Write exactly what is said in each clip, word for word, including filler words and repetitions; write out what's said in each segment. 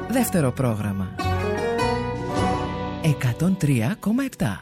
Δεύτερο πρόγραμμα εκατόν τρία κόμμα επτά.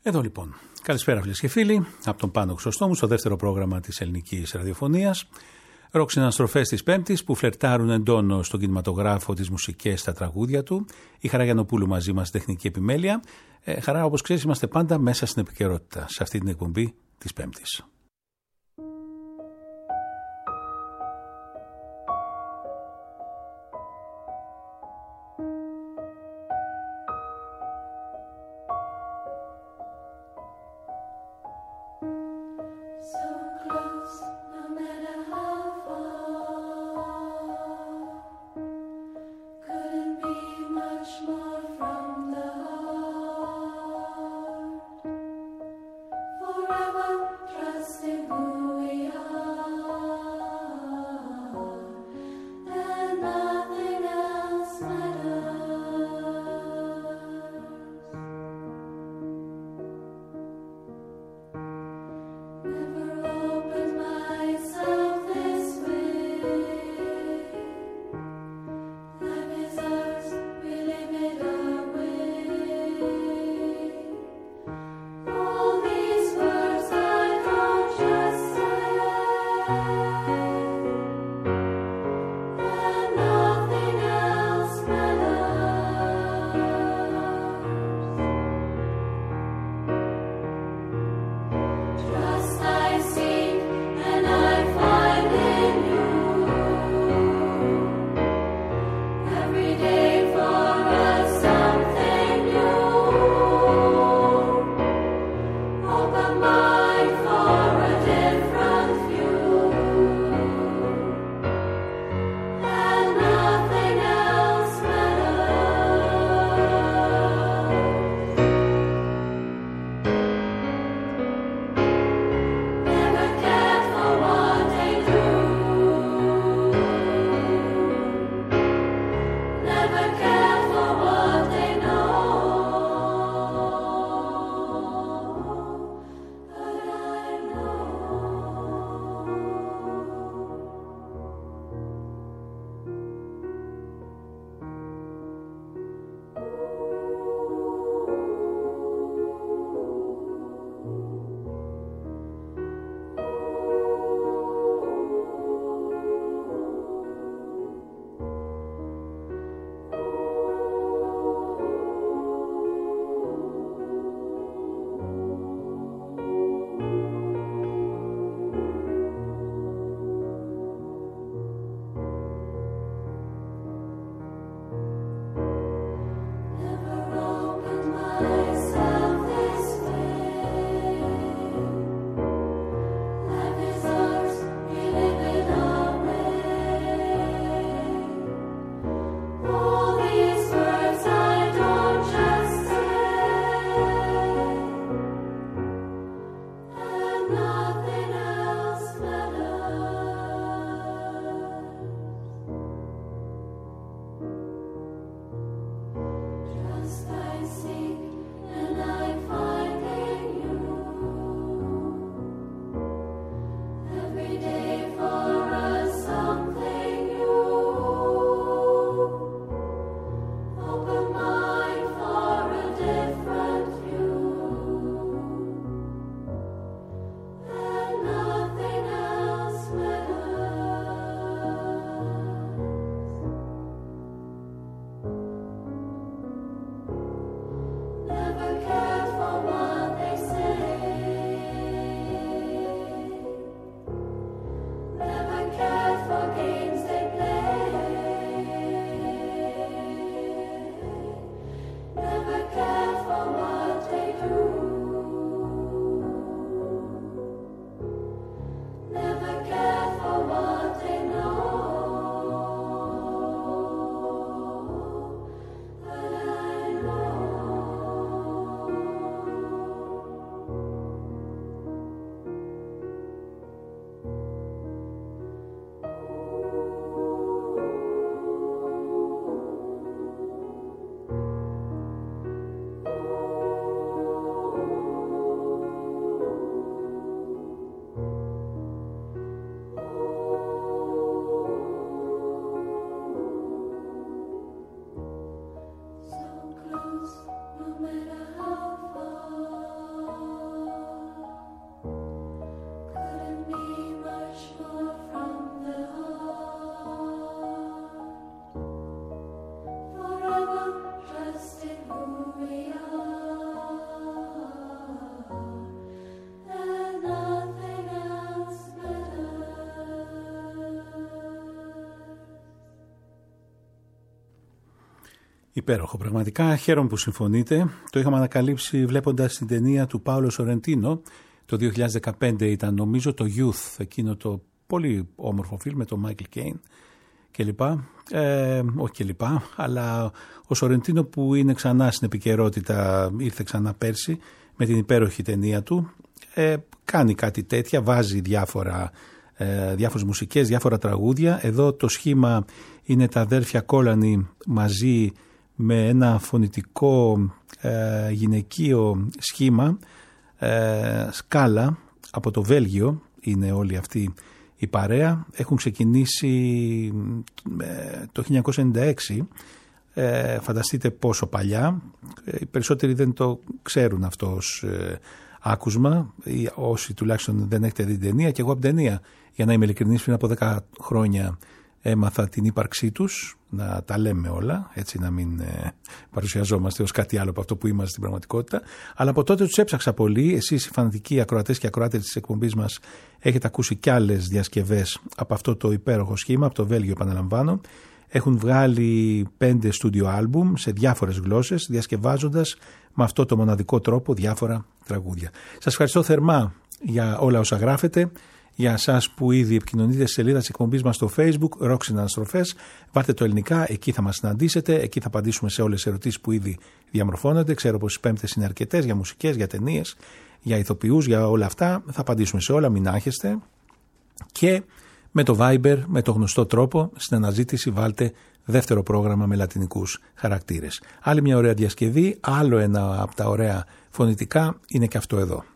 Εδώ λοιπόν. Καλησπέρα φίλες και φίλοι. Από τον Πάνο Χρυσοστόμου στο δεύτερο πρόγραμμα της ελληνικής ραδιοφωνίας. Ροκ συναναστροφές της Πέμπτης που φλερτάρουν εντόνως στον κινηματογράφο, τις μουσικές, στα τραγούδια του. Η Χαρά Γιαννοπούλου μαζί μας, τεχνική επιμέλεια. Ε, χαρά, όπως ξέρεις, είμαστε πάντα μέσα στην επικαιρότητα σε αυτή την εκπομπή της Πέμπτης. Trust Υπέροχο. Πραγματικά χαίρομαι που συμφωνείτε. Το είχαμε ανακαλύψει βλέποντας την ταινία του Πάολο Σορεντίνο. Το δύο χιλιάδες δεκαπέντε ήταν νομίζω το Youth, εκείνο το πολύ όμορφο φιλμ με τον Μάικλ Κέιν και λοιπά. Ε, όχι και λοιπά, αλλά ο Σορεντίνο που είναι ξανά στην επικαιρότητα, ήρθε ξανά πέρσι με την υπέροχη ταινία του. Ε, κάνει κάτι τέτοια, βάζει διάφορα, ε, διάφορες μουσικές, διάφορα τραγούδια. Εδώ το σχήμα είναι τα αδέρφια Κόλανη μαζί με ένα φωνητικό ε, γυναικείο σχήμα, ε, σκάλα από το Βέλγιο είναι όλοι αυτοί η παρέα. Έχουν ξεκινήσει ε, το χίλια εννιακόσια ενενήντα έξι, ε, φανταστείτε πόσο παλιά. Ε, οι περισσότεροι δεν το ξέρουν αυτό ως ε, άκουσμα, ή όσοι τουλάχιστον δεν έχετε δει την ταινία. Και εγώ από την ταινία, για να είμαι ειλικρινής, πριν από δέκα χρόνια έμαθα την ύπαρξή τους, να τα λέμε όλα, έτσι να μην ε, παρουσιαζόμαστε ως κάτι άλλο από αυτό που είμαστε στην πραγματικότητα. Αλλά από τότε τους έψαξα πολύ. Εσείς οι φανατικοί ακροατές και ακροάτε της εκπομπής μας έχετε ακούσει κι άλλες διασκευές από αυτό το υπέροχο σχήμα, από το Βέλγιο επαναλαμβάνω. Έχουν βγάλει πέντε στούντιο άλμπουμ σε διάφορες γλώσσες, διασκευάζοντας με αυτό το μοναδικό τρόπο διάφορα τραγούδια. Σας ευχαριστώ θερμά για όλα όσα γράφετε. Για εσάς που ήδη επικοινωνείτε στη σελίδα της εκπομπής μας στο Facebook, Rock Συναναστροφές, βάλτε το ελληνικά, εκεί θα μας συναντήσετε, εκεί θα απαντήσουμε σε όλες τις ερωτήσεις που ήδη διαμορφώνονται. Ξέρω πως οι πέμπτες είναι αρκετές για μουσικές, για ταινίες, για ηθοποιούς, για όλα αυτά. Θα απαντήσουμε σε όλα, μην άχεστε. Και με το Viber, με το γνωστό τρόπο, στην αναζήτηση βάλτε δεύτερο πρόγραμμα με λατινικούς χαρακτήρες. Άλλη μια ωραία διασκευή, άλλο ένα από τα ωραία φωνητικά είναι και αυτό εδώ.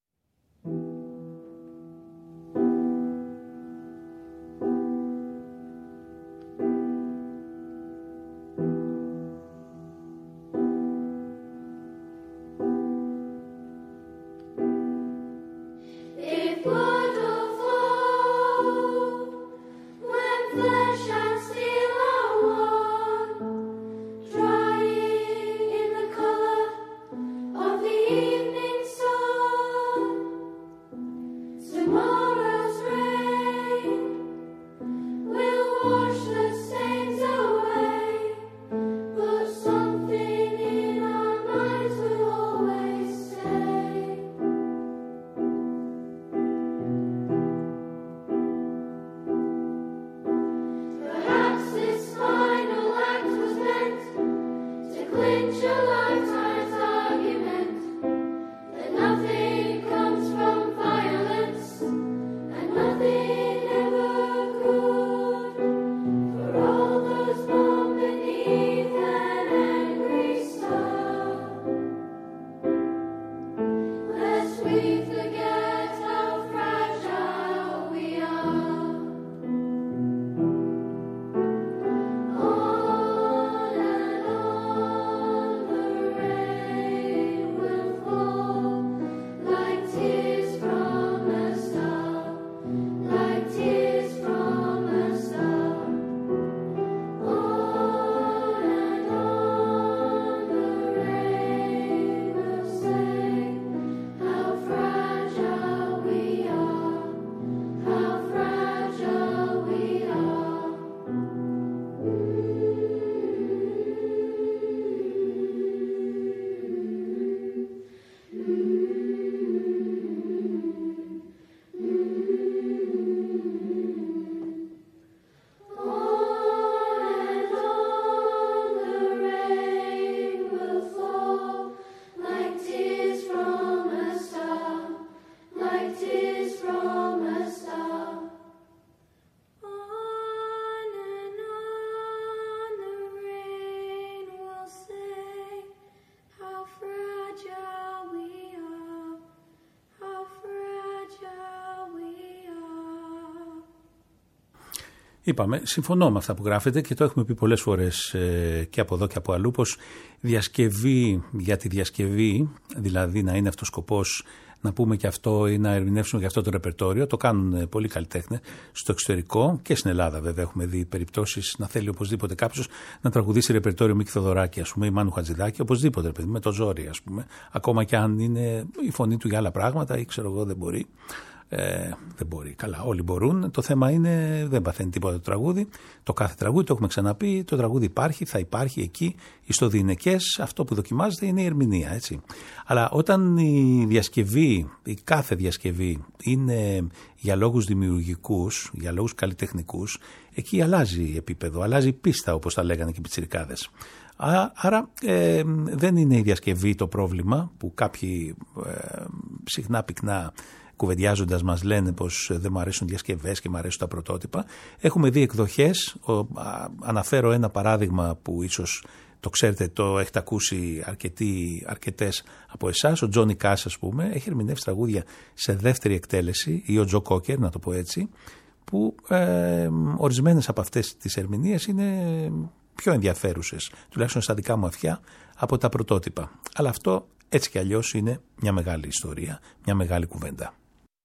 Είπαμε, συμφωνώ με αυτά που γράφετε και το έχουμε πει πολλές φορές ε, και από εδώ και από αλλού, πως διασκευή για τη διασκευή, δηλαδή να είναι αυτός σκοπός να πούμε και αυτό ή να ερμηνεύσουμε και αυτό το ρεπερτόριο, το κάνουν πολλοί καλλιτέχνες στο εξωτερικό και στην Ελλάδα βέβαια. Έχουμε δει περιπτώσεις να θέλει οπωσδήποτε κάποιος να τραγουδήσει ρεπερτόριο Μίκη Θοδωράκη, ας πούμε, ή Μάνου Χατζηδάκη, οπωσδήποτε, παιδί, με το ζόρι, ας πούμε, ακόμα και αν είναι η φωνή του για άλλα πράγματα ή ξέρω εγώ δεν μπορεί. Ε, δεν μπορεί. Καλά, όλοι μπορούν. Το θέμα είναι δεν παθαίνει τίποτα το τραγούδι. Το κάθε τραγούδι, το έχουμε ξαναπεί, το τραγούδι υπάρχει, θα υπάρχει εκεί. Στο διηνεκές αυτό που δοκιμάζεται είναι η ερμηνεία, έτσι. Αλλά όταν η διασκευή, η κάθε διασκευή είναι για λόγους δημιουργικούς, για λόγους καλλιτεχνικούς, εκεί αλλάζει επίπεδο, αλλάζει πίστα, όπως τα λέγανε και οι πιτσιρικάδες. Άρα ε, δεν είναι η διασκευή το πρόβλημα που κάποιοι ε, συχνά πυκνά κουβεντιάζοντας μας λένε πως δεν μου αρέσουν διασκευές και μου αρέσουν τα πρωτότυπα. Έχουμε δει εκδοχές, ο, α, αναφέρω ένα παράδειγμα που ίσως το ξέρετε, το έχετε ακούσει αρκετοί, αρκετές από εσάς. Ο Τζόνι Κάς, ας πούμε, έχει ερμηνεύσει τραγούδια σε δεύτερη εκτέλεση, ή ο Τζο Κόκερ, να το πω έτσι, που ε, ορισμένες από αυτές τις ερμηνείες είναι πιο ενδιαφέρουσες, τουλάχιστον στα δικά μου αυτιά, από τα πρωτότυπα. Αλλά αυτό έτσι κι αλλιώς είναι μια μεγάλη ιστορία, μια μεγάλη κουβέντα.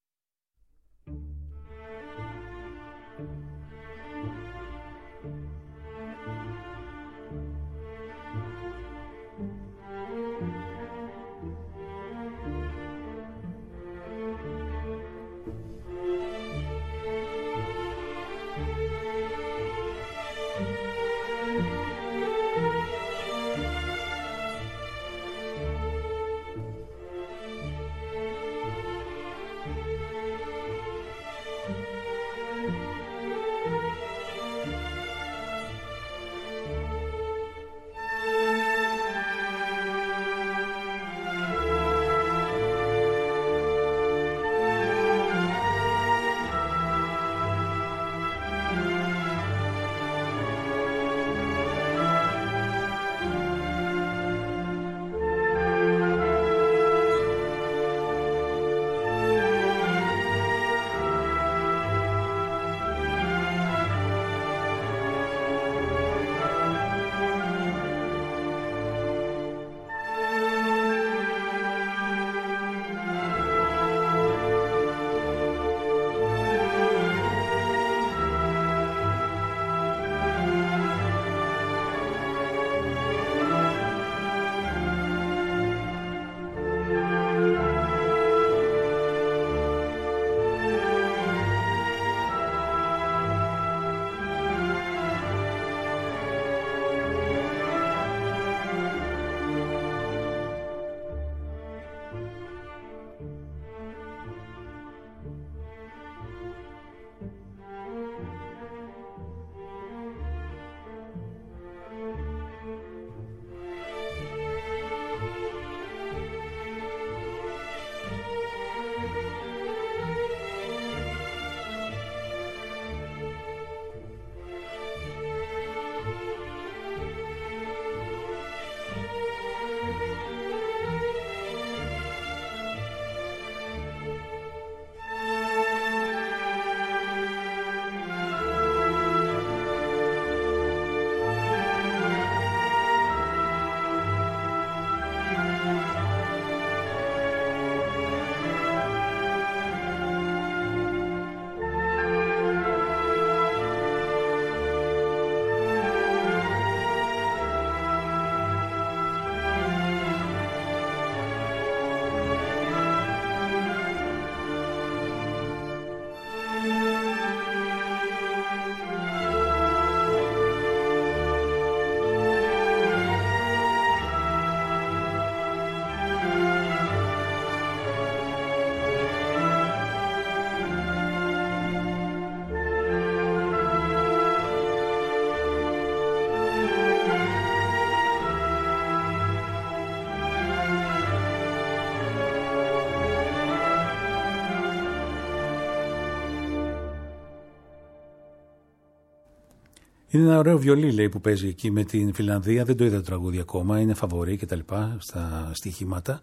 Είναι ένα ωραίο βιολί, λέει, που παίζει εκεί με την Φιλανδία. Δεν το είδα το τραγούδι ακόμα. Είναι φαβορί και τα λοιπά στα στοιχήματα.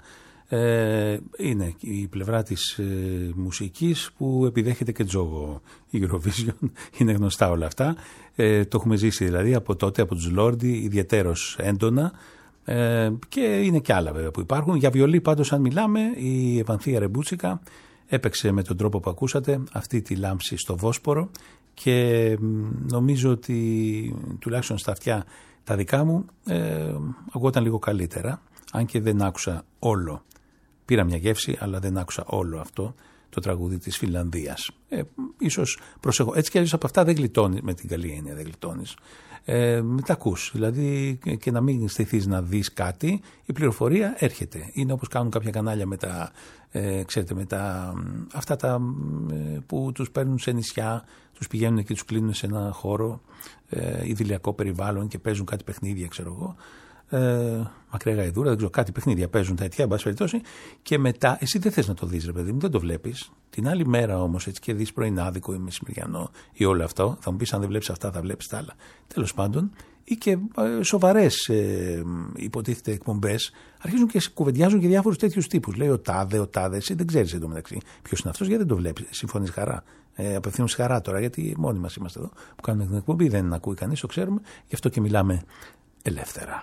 Ε, είναι η πλευρά της ε, μουσικής που επιδέχεται και τζόγο η Eurovision. Είναι γνωστά όλα αυτά. Ε, το έχουμε ζήσει δηλαδή από τότε, από τους Λόρντι, ιδιαιτέρως έντονα. Ε, και είναι και άλλα βέβαια που υπάρχουν. Για βιολί πάντως, αν μιλάμε, η Ευανθία Ρεμπούτσικα έπαιξε με τον τρόπο που ακούσατε αυτή τη λάμψη στο Βόσπορο και νομίζω ότι τουλάχιστον στα αυτιά τα δικά μου ε, ακουγόταν λίγο καλύτερα, αν και δεν άκουσα όλο. Πήρα μια γεύση, αλλά δεν άκουσα όλο αυτό το τραγούδι της Φινλανδίας. Ε, ίσως προσεχώ. Έτσι κι αλλιώς από αυτά δεν γλιτώνεις, με την καλή έννοια δεν γλιτώνεις. Ε, μην τα ακούς, δηλαδή και να μην στηθείς να δεις κάτι, η πληροφορία έρχεται. Είναι όπως κάνουν κάποια κανάλια με τα, ε, ξέρετε, με τα, αυτά τα ε, που τους παίρνουν σε νησιά, τους πηγαίνουν και τους κλείνουν σε ένα χώρο ε, ιδηλιακό περιβάλλον και παίζουν κάτι παιχνίδια, ξέρω εγώ. Ε, μακριά γαϊδούρα, δεν ξέρω, κάτι παιχνίδια παίζουν τέτοια, εν πάση περιπτώσει, και μετά εσύ δεν θες να το δεις, ρε παιδί μου, δεν το βλέπεις. Την άλλη μέρα όμως, έτσι και δεις πρωινάδικο ή μεσημεριανό ή όλο αυτό, θα μου πεις αν δεν βλέπεις αυτά, θα βλέπεις τα άλλα. Τέλος πάντων, ή και ε, σοβαρές ε, υποτίθεται εκπομπές αρχίζουν και κουβεντιάζουν και διάφορους τέτοιους τύπους. Λέει ο τάδε, ο τάδε, εσύ δεν ξέρεις εντωμεταξύ ποιος είναι αυτός, γιατί δεν το βλέπεις. Συμφωνείς, χαρά. Ε, απευθύνουν χαρά τώρα, γιατί μόνοι μας είμαστε εδώ που κάνουμε την εκπομπή, δεν ακούει κανείς, το ξέρουμε, γι' αυτό και μιλάμε ελεύθερα.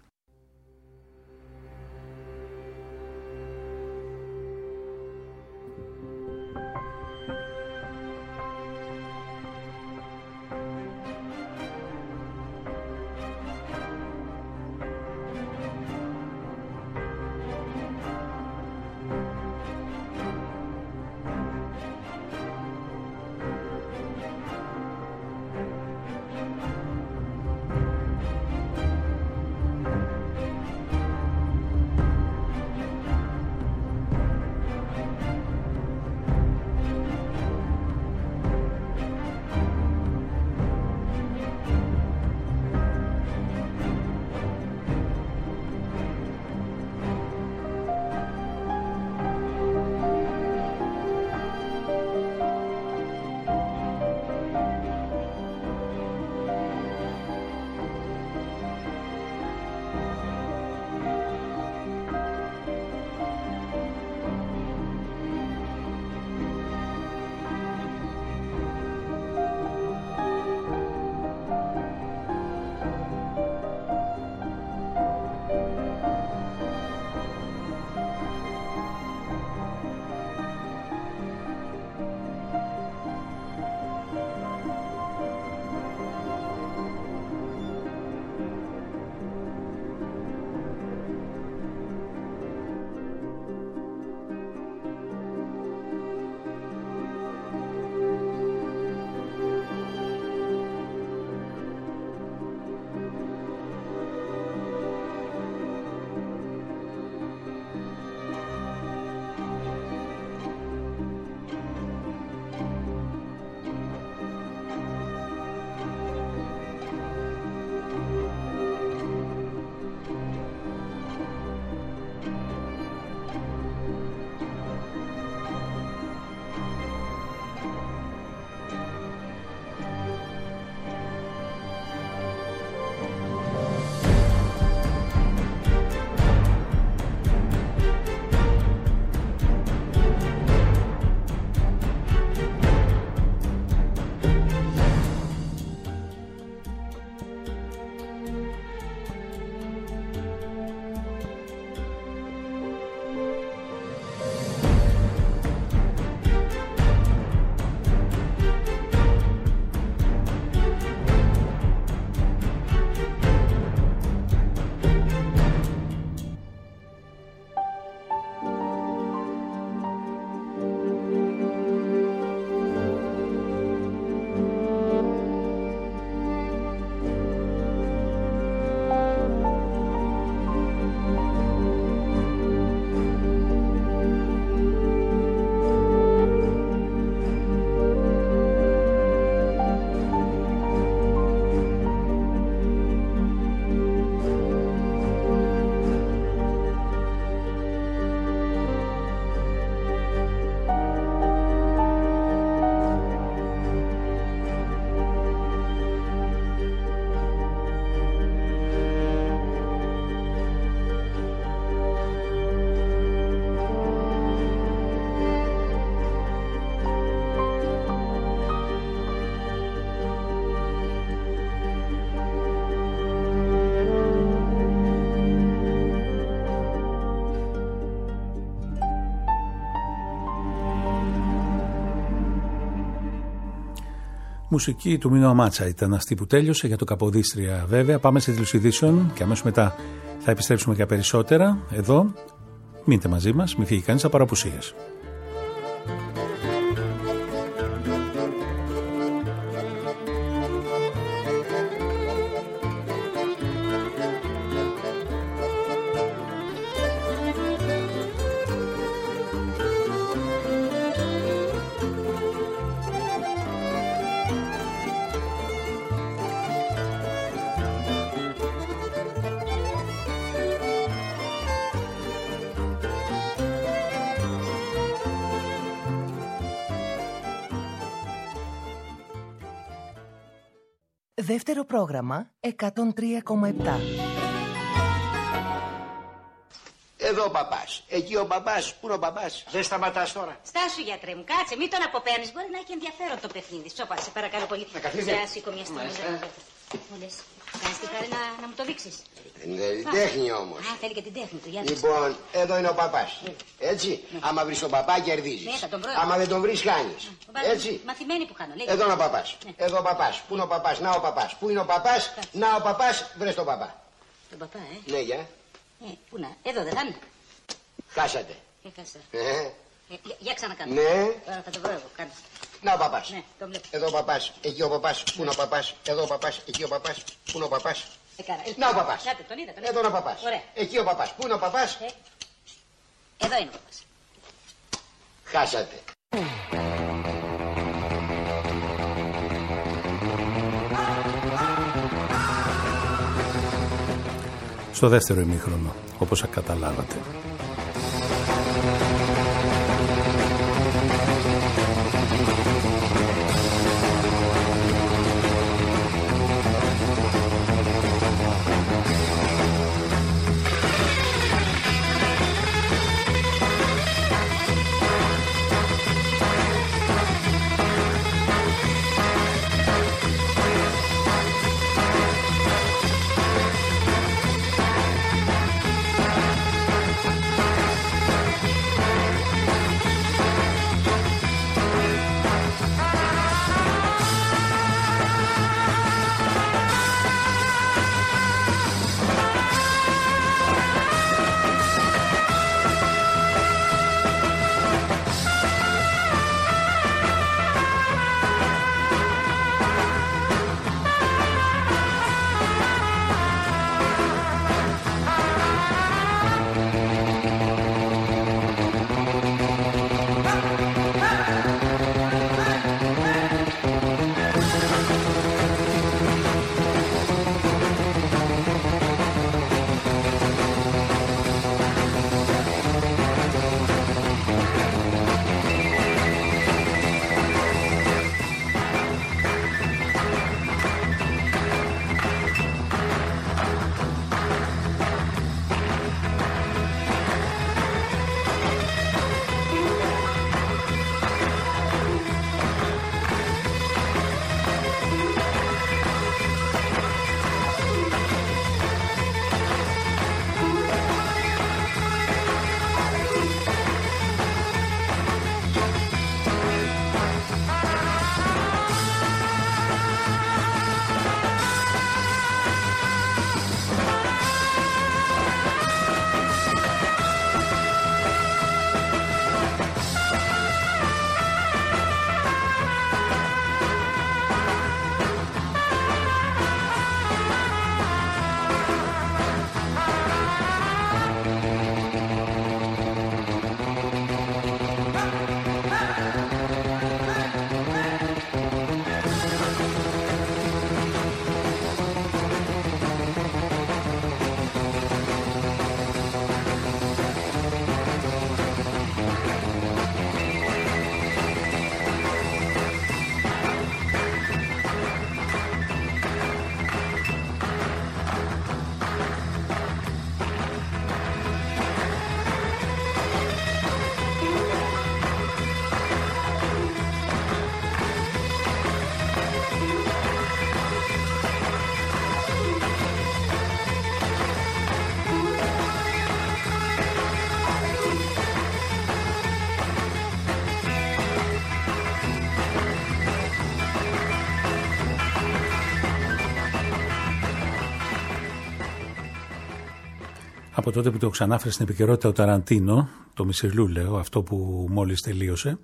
Μουσική του Μίνο Αμάτσα ήταν αυτή που τέλειωσε για το Καποδίστρια βέβαια. Πάμε σε τίτλους ειδήσεων και αμέσως μετά θα επιστρέψουμε για περισσότερα. Εδώ μείνετε μαζί μας, μην φύγει κανείς από παραπουσίες. Δεύτερο πρόγραμμα εκατόν τρία κόμμα επτά. Εδώ ο παπάς. Εκεί ο παπάς. Πού είναι ο παπάς? Δεν σταματάς τώρα. Στάσου, γιατρέ μου, κάτσε, μην τον αποπαίρνεις. Μπορεί να έχει ενδιαφέρον το παιχνίδι. Σώπα, σε παρακαλώ πολύ. Να καθίσετε. Για σήκω μια στιγμή. Μου λες, κάνεις τη χάρη να, να μου το δείξεις. Είναι η τέχνη όμως. Α, θέλει και την τέχνη του. Για δείξε. Λοιπόν, εδώ είναι ο παπάς. Έτσι. Άμα βρεις τον παπά, κερδίζεις. Ναι, θα τον βρω. Άμα δεν τον βρεις, χάνεις. Βάζω, Έτσι. μαθημένη που χάνω. Λέγε. Εδώ είναι ο παπάς. Ναι. Εδώ ο παπάς. Πού είναι ο παπάς? Να ο παπάς. Πού είναι ο παπάς? Να ο παπάς. Βρες τον παπά. Τον παπά, ε. Ναι, για. ε. Πού να, εδώ δεν θα είναι. Χάσατε. Ε, χάσα. Ε. Ε, για, για ξανακάνω. Ναι. Τώρα θα το βρω εγώ. Κάνε. Να ο παπάς. Ναι, τον βλέπω. Εδώ ο παπάς. Εκεί ο παπάς. Πού είναι ο παπάς? Εδώ ο παπάς. Εκεί ο παπάς. Πού είναι ο παπάς? Ε, κάρα. Ε, Να ο παπάς. Κάτε, τον είδα, τον είδα. Εδώ είναι ο παπάς. Ωραία. Εκεί ο παπάς. Πού είναι ο παπάς? Ε, εδώ είναι ο παπάς. Χάσατε. Στο δεύτερο ημίχρονο, όπως καταλάβατε. Από τότε που το ξανάφερε στην επικαιρότητα ο Ταραντίνο, το Μισελού λέω, αυτό που μόλις τελείωσε,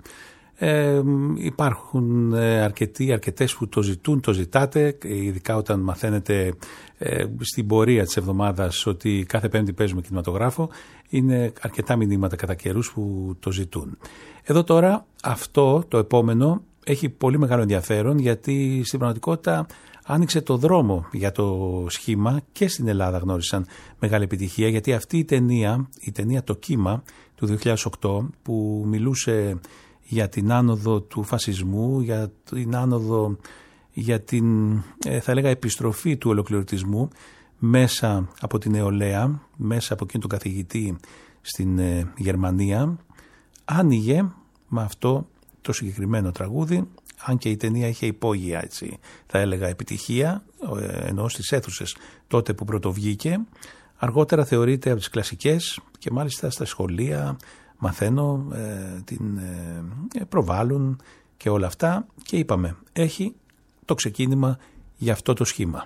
ε, υπάρχουν αρκετοί, αρκετές που το ζητούν, το ζητάτε, ειδικά όταν μαθαίνετε ε, στην πορεία της εβδομάδας ότι κάθε Πέμπτη παίζουμε κινηματογράφο, είναι αρκετά μηνύματα κατά καιρούς που το ζητούν. Εδώ τώρα αυτό το επόμενο έχει πολύ μεγάλο ενδιαφέρον, γιατί στην πραγματικότητα άνοιξε το δρόμο για το σχήμα και στην Ελλάδα γνώρισαν μεγάλη επιτυχία, γιατί αυτή η ταινία, η ταινία «Το κύμα» του δύο χιλιάδες οκτώ, που μιλούσε για την άνοδο του φασισμού, για την άνοδο για την, θα έλεγα, επιστροφή του ολοκληρωτισμού μέσα από την νεολαία, μέσα από εκείνον τον καθηγητή στην Γερμανία. Άνοιγε με αυτό το συγκεκριμένο τραγούδι, αν και η ταινία είχε υπόγεια, έτσι, θα έλεγα, επιτυχία, ενώ στις αίθουσες τότε που πρωτοβγήκε. Αργότερα θεωρείται από τις κλασικές και μάλιστα στα σχολεία μαθαίνω, ε, την ε, προβάλλουν και όλα αυτά, και είπαμε, έχει το ξεκίνημα για αυτό το σχήμα.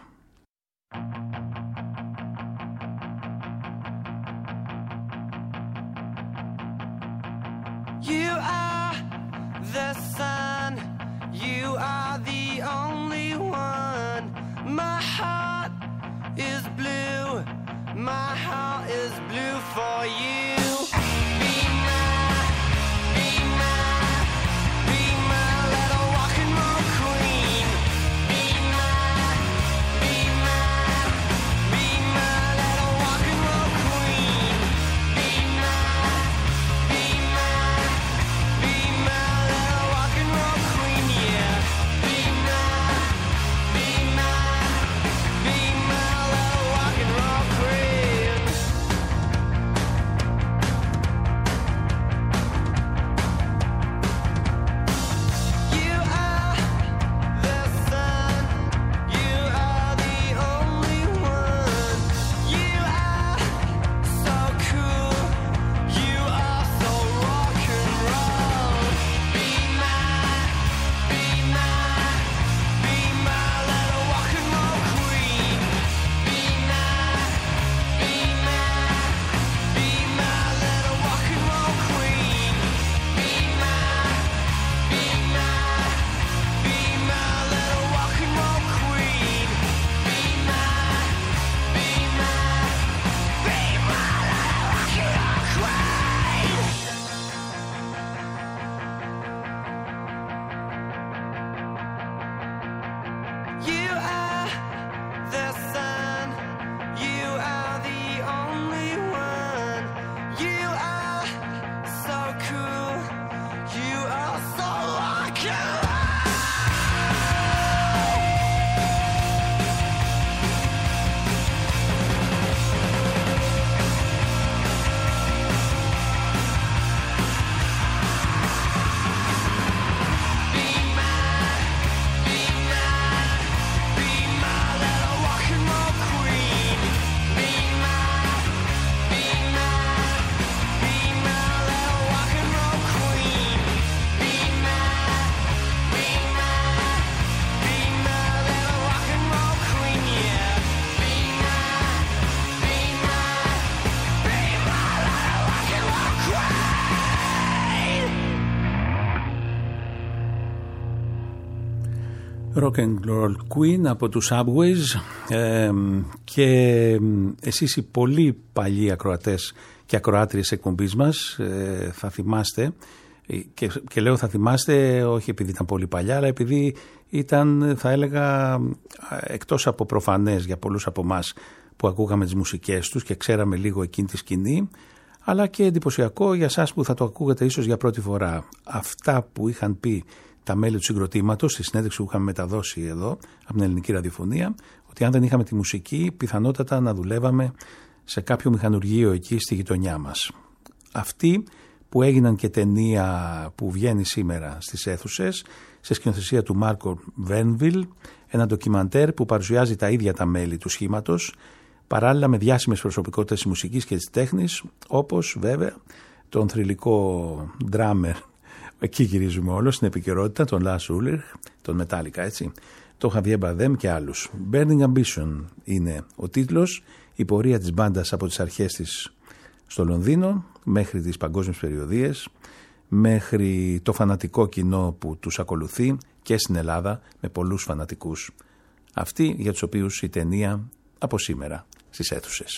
You are the sun, you are the only one. My heart is blue, my heart is blue for you. Be my, be my, be my little rock and roll queen. Be my, be my, be my little rock and roll queen. Be my, be my, be my little rock and roll queen, yeah. Be my, be my, be my little rock and roll queen. You are the sun, you are the only one. You are so cool, you are so rock and roll. Be my, be my, be my little rock and roll queen. Be my, be my, be my little rock and roll queen. Be my, be my, be my little rock and roll queen. Be my, be my, be my little rock and roll queen. You are the sun, you are the only one. You are so cool, you are so rock and roll. Be my, be my, be my little rock and roll queen. Be my, be my, be my little rock and roll queen. Be my, be my, be my little rock and roll queen, yeah. Be my, be my, be my little rock and roll queen. Rock and Roll Queen από τους Subways, ε, και εσείς οι πολύ παλιοί ακροατές και ακροάτριες εκπομπής μας ε, θα θυμάστε, και, και λέω θα θυμάστε όχι επειδή ήταν πολύ παλιά, αλλά επειδή ήταν, θα έλεγα, εκτός από προφανές για πολλούς από εμάς που ακούγαμε τις μουσικές τους και ξέραμε λίγο εκείνη τη σκηνή, αλλά και εντυπωσιακό για εσάς που θα το ακούγατε ίσως για πρώτη φορά. Αυτά που είχαν πει τα μέλη του συγκροτήματος στη συνέντευξη που είχαμε μεταδώσει εδώ από την Ελληνική Ραδιοφωνία, ότι αν δεν είχαμε τη μουσική πιθανότατα να δουλεύαμε σε κάποιο μηχανουργείο εκεί στη γειτονιά μας. Αυτοί που έγιναν και ταινία που βγαίνει σήμερα στις αίθουσες, σε σκηνοθεσία του Μάρκο Βέρνβιλ, ένα ντοκιμαντέρ που παρουσιάζει τα ίδια τα μέλη του σχήματος, παράλληλα με διάσημες προσωπικότητες της μουσικής και της τέχνης, όπως βέβαια τον θρυλικό ντράμερ, εκεί γυρίζουμε όλο στην επικαιρότητα, τον Lars Ulrich, τον Metallica, έτσι, τον Javier Bardem και άλλους. Burning Ambition είναι ο τίτλος, η πορεία της μπάντας από τις αρχές της στο Λονδίνο μέχρι τις παγκόσμιες περιοδίες, μέχρι το φανατικό κοινό που τους ακολουθεί και στην Ελλάδα με πολλούς φανατικούς. Αυτοί για τους οποίους η ταινία από σήμερα στις αίθουσες.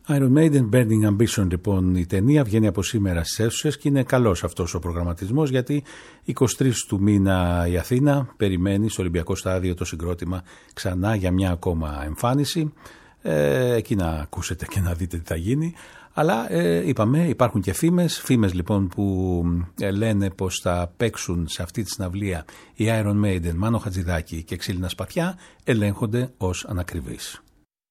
Iron Maiden Burning Ambition, λοιπόν, η ταινία βγαίνει από σήμερα στις αίθουσες και είναι καλός αυτός ο προγραμματισμός, γιατί εικοστή τρίτη του μήνα η Αθήνα περιμένει στο Ολυμπιακό Στάδιο το συγκρότημα ξανά για μια ακόμα εμφάνιση. Ε, εκεί να ακούσετε και να δείτε τι θα γίνει. Αλλά ε, είπαμε, υπάρχουν και φήμες, φήμες λοιπόν που ε, λένε πως θα παίξουν σε αυτή τη συναυλία η Iron Maiden, Μάνο Χατζηδάκη και Ξύλινα Σπαθιά, ελέγχονται ως ανακριβείς.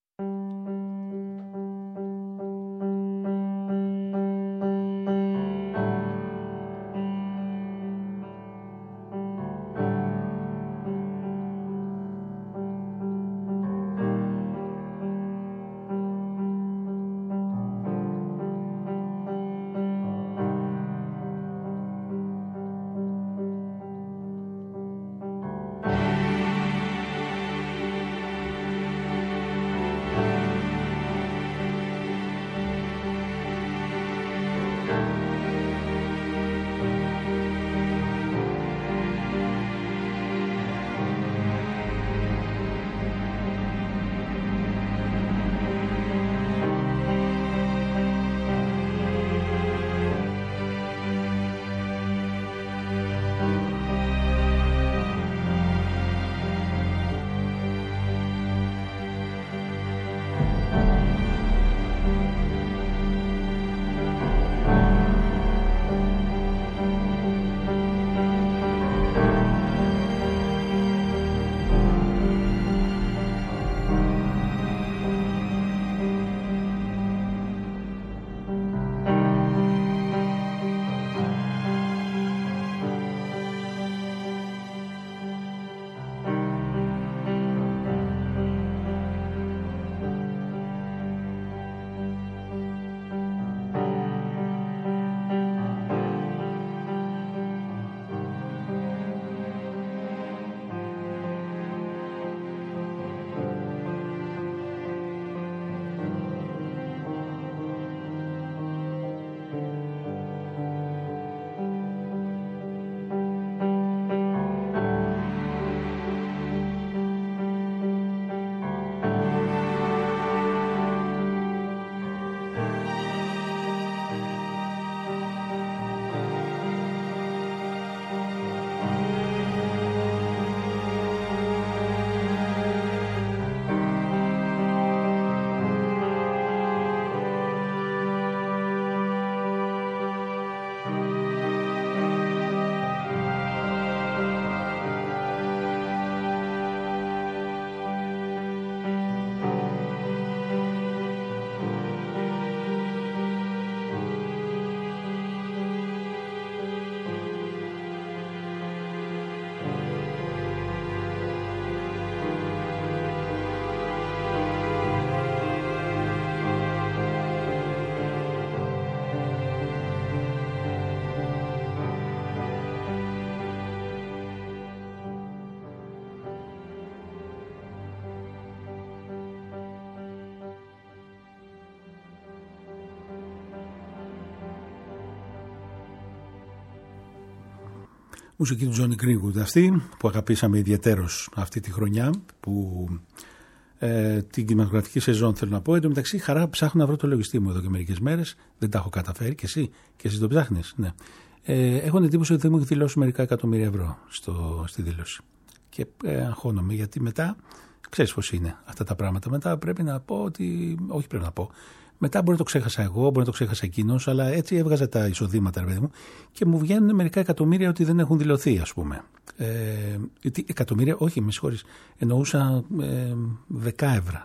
Μουσική του Τζόνι Γκρίνγουντ αυτή που αγαπήσαμε ιδιαιτέρως αυτή τη χρονιά, που ε, την κινηματογραφική σεζόν θέλω να πω. Εν τω μεταξύ, χαρά ψάχνω να βρω το λογιστή μου εδώ και μερικές μέρες. Δεν τα έχω καταφέρει. Και εσύ, και εσύ το ψάχνεις. Ναι. Ε, έχω την εντύπωση ότι δεν μου έχει δηλώσει μερικά εκατομμύρια ευρώ στο, στη δήλωση. Και ε, αγχώνομαι, γιατί μετά ξέρεις πώς είναι αυτά τα πράγματα. Μετά πρέπει να πω ότι. Όχι, πρέπει να πω. Μετά μπορεί να το ξέχασα εγώ, μπορεί να το ξέχασα εκείνος, αλλά έτσι έβγαζα τα εισοδήματα, ρε παιδί μου, και μου βγαίνουν μερικά εκατομμύρια ότι δεν έχουν δηλωθεί, ας πούμε. Ε, εκατομμύρια, όχι, με συγχωρείς, εννοούσα ε, δέκα ευρώ.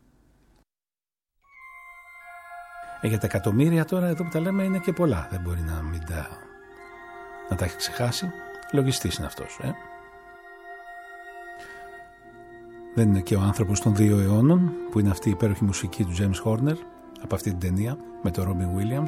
Ε, για τα εκατομμύρια τώρα, εδώ που τα λέμε, είναι και πολλά. Δεν μπορεί να μην τα, να τα έχει ξεχάσει. Λογιστής είναι αυτός. Ε. Δεν είναι και ο άνθρωπος των δύο αιώνων, που είναι αυτή η υπέροχη μουσική του James Horner, από αυτή την ταινία με τον Robin Williams.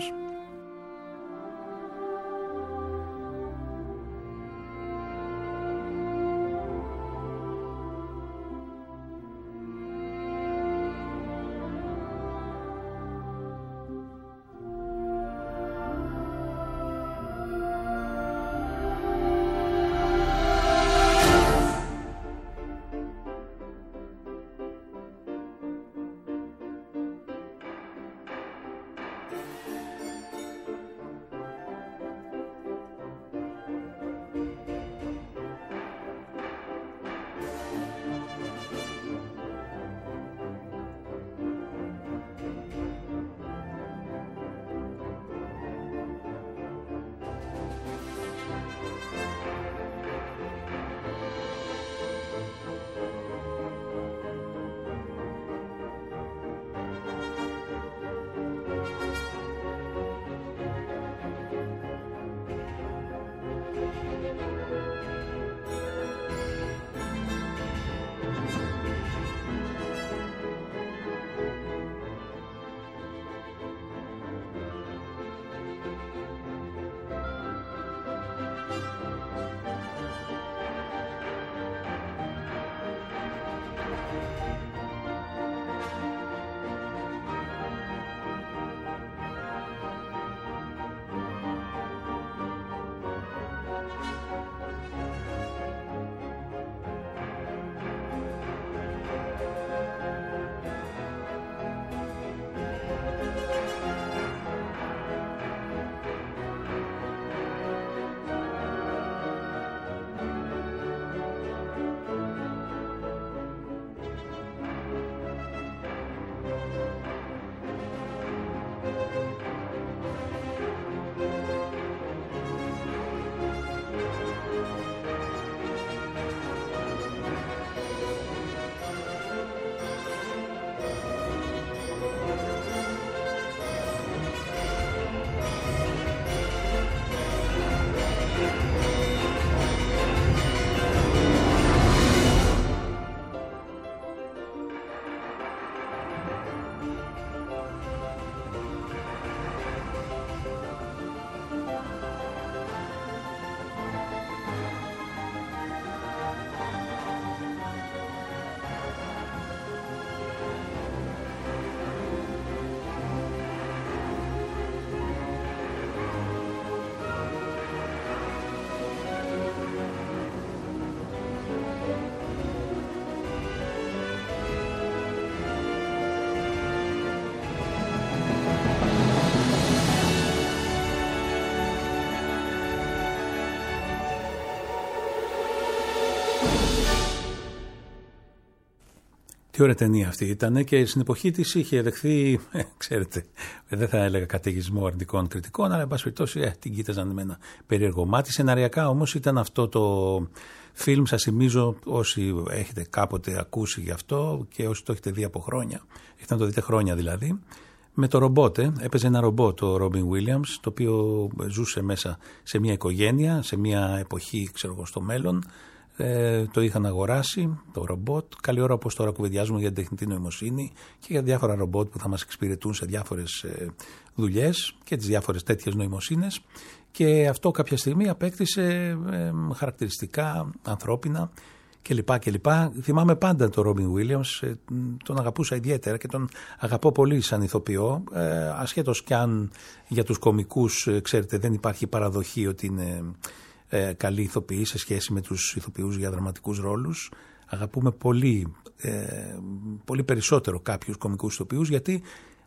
Τι ωραία ταινία αυτή ήταν και στην εποχή της είχε δεχθεί, ε, ξέρετε, δεν θα έλεγα καταιγισμό αρνητικών κριτικών, αλλά εν πάση περιπτώσει ε, την κοίταζαν με ένα περίεργο μάτι. Σεναριακά όμως ήταν αυτό το φιλμ, σας θυμίζω όσοι έχετε κάποτε ακούσει γι' αυτό και όσοι το έχετε δει από χρόνια, έχετε να το δείτε χρόνια δηλαδή, με το ρομπότ, ε, έπαιζε ένα ρομπότ ο Ρόμπιν Βίλιαμς, το οποίο ζούσε μέσα σε μια οικογένεια, σε μια εποχή, ξέρω εγώ, στο μέλλον. Ε, το είχαν αγοράσει το ρομπότ. Καλή ώρα όπως τώρα κουβεντιάζουμε για την τεχνητή νοημοσύνη και για διάφορα ρομπότ που θα μας εξυπηρετούν σε διάφορες ε, δουλειές και τις διάφορες τέτοιες νοημοσύνες. Και αυτό κάποια στιγμή απέκτησε ε, χαρακτηριστικά ανθρώπινα κλπ. κλπ. Θυμάμαι πάντα τον Ρόμπιν Βίλιαμς, ε, τον αγαπούσα ιδιαίτερα και τον αγαπώ πολύ σαν ηθοποιό. Ε, ασχέτως κι αν για τους κωμικούς, ε, ξέρετε, δεν υπάρχει παραδοχή ότι είναι Ε, καλή ηθοποιή σε σχέση με τους ηθοποιούς για δραματικούς ρόλους. Αγαπούμε πολύ, ε, πολύ περισσότερο κάποιους κωμικούς ηθοποιούς, γιατί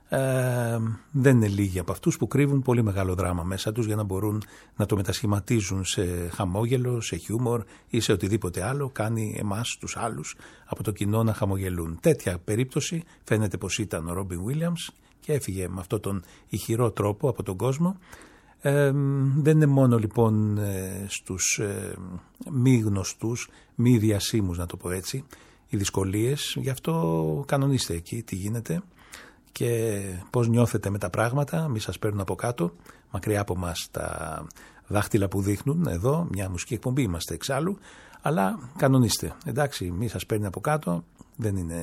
ε, δεν είναι λίγοι από αυτούς που κρύβουν πολύ μεγάλο δράμα μέσα τους για να μπορούν να το μετασχηματίζουν σε χαμόγελο, σε χιούμορ ή σε οτιδήποτε άλλο κάνει εμάς τους άλλους από το κοινό να χαμογελούν. Τέτοια περίπτωση φαίνεται πως ήταν ο Ρόμπιν Βίλιαμς και έφυγε με αυτόν τον ηχηρό τρόπο από τον κόσμο. Ε, δεν είναι μόνο λοιπόν ε, στους ε, μη γνωστούς, μη διασήμους να το πω έτσι, οι δυσκολίες, γι' αυτό κανονίστε εκεί τι γίνεται και πώς νιώθετε με τα πράγματα, μη σας παίρνουν από κάτω, μακριά από μας τα δάχτυλα που δείχνουν εδώ, μια μουσική εκπομπή είμαστε εξάλλου, αλλά κανονίστε, εντάξει, μη σας παίρνει από κάτω, δεν είναι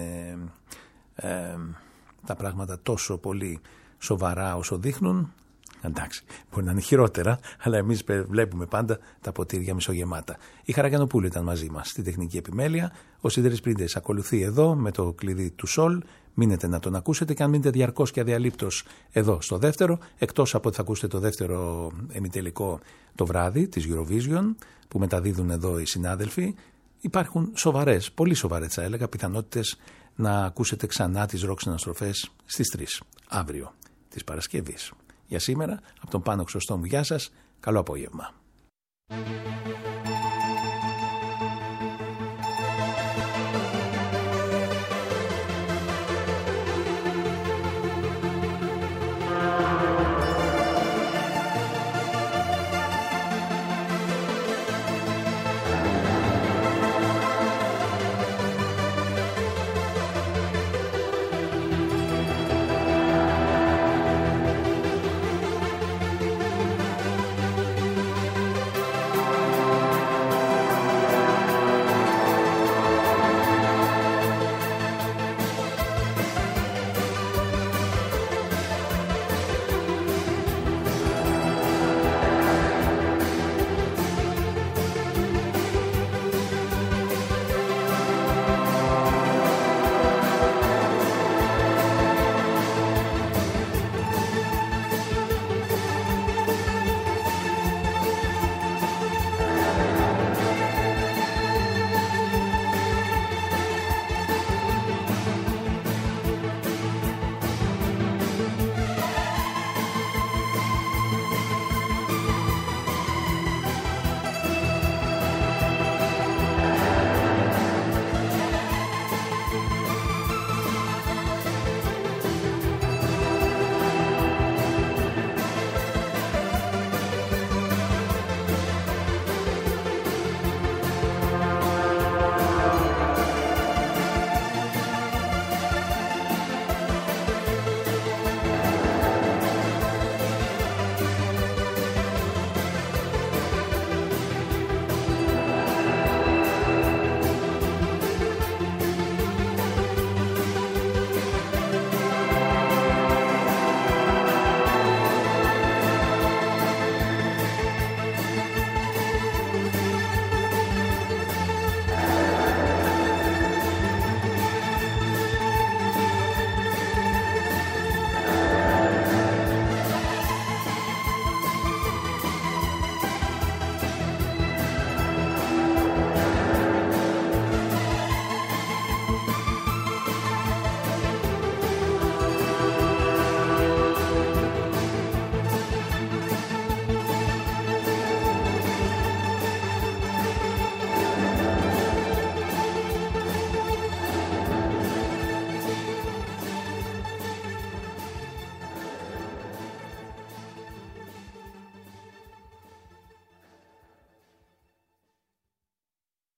ε, τα πράγματα τόσο πολύ σοβαρά όσο δείχνουν. Εντάξει, μπορεί να είναι χειρότερα, αλλά εμείς βλέπουμε πάντα τα ποτήρια μισογεμάτα. Η Χαρακιανοπούλου ήταν μαζί μας στη τεχνική επιμέλεια. Ο Σίδερης Πρίντες ακολουθεί εδώ με το κλειδί του Σολ. Μείνετε να τον ακούσετε και αν μείνετε διαρκώς και αδιαλείπτως εδώ στο δεύτερο, εκτός από ότι θα ακούσετε το δεύτερο εμιτελικό το βράδυ της Eurovision που μεταδίδουν εδώ οι συνάδελφοι, υπάρχουν σοβαρές, πολύ σοβαρές θα έλεγα, πιθανότητες να ακούσετε ξανά τις ροκ συναστροφές στις τρεις αύριο της Παρασκευής. Για σήμερα, από τον Πάνο Χρυσοστόμου, γεια σας, καλό απόγευμα.